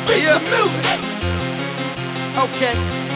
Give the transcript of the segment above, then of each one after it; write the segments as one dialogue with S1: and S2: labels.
S1: beats the music.
S2: Okay.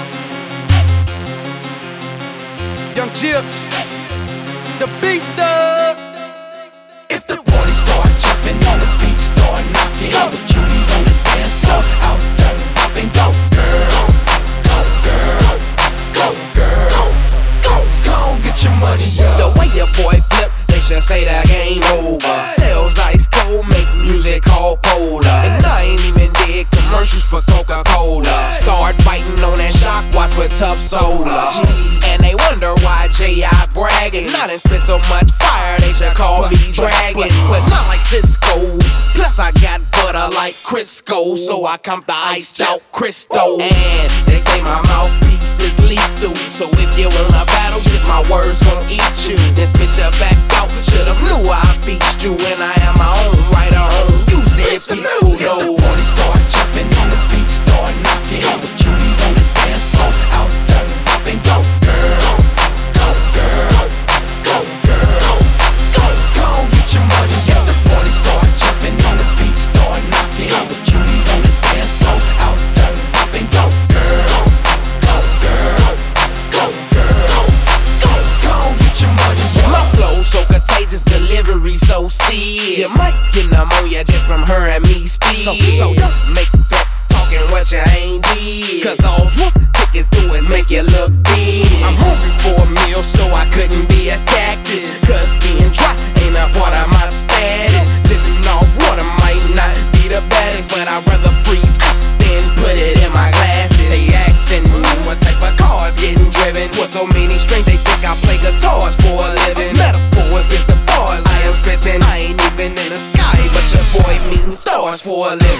S2: Young Chips, the Beasters.
S1: If the party start jumping on the beat, start knocking. All the cuties on the dance floor, out there popping. Go girl, go girl, go girl, go, go, get your money up.
S3: The way your boy flip, they should say the game over. Sales ice cold, make music called Polar. And I ain't even did commercials for Coca-Cola. Start biting on that shock watch with tough solar. And they wonder why J.I. bragging. I done spit so much fire, they should call me Dragon. But not like Cisco. Plus I got butter like Crisco, so I comp the iced out Cristo. And they say my mouthpiece is lethal, so if you wanna battle, just my words gon' eat you. Then spit your back out. Should've knew I beached you, and I am my own writer, own use this people know.
S1: The party start jumping on the beat, start knocking. All the cuties on the dance floor, out there popping. Go girl, go girl, go girl, go, go, get your money up. The party start jumping on the beat, start knocking. All the cuties on the dance floor, out there popping. Go girl, go girl, go girl, go, go, get your money up.
S3: My flow so contagious, delivery so sick. You might get pneumonia just from her and me speak. So don't make threats talking what you ain't did, cause all wolf tickets do is make you look big. I'm hungry for a meal, so I couldn't be a cactus, cause being dry ain't a part of my status. Living off water might not be the baddest, but I'd rather freeze ice than put it in my glasses. They asking what type of cars getting driven. With so many strings, they think I play guitars for a living. Metaphors is the bars I am spitting. I ain't even in the sky, but your boy meeting stars for a living.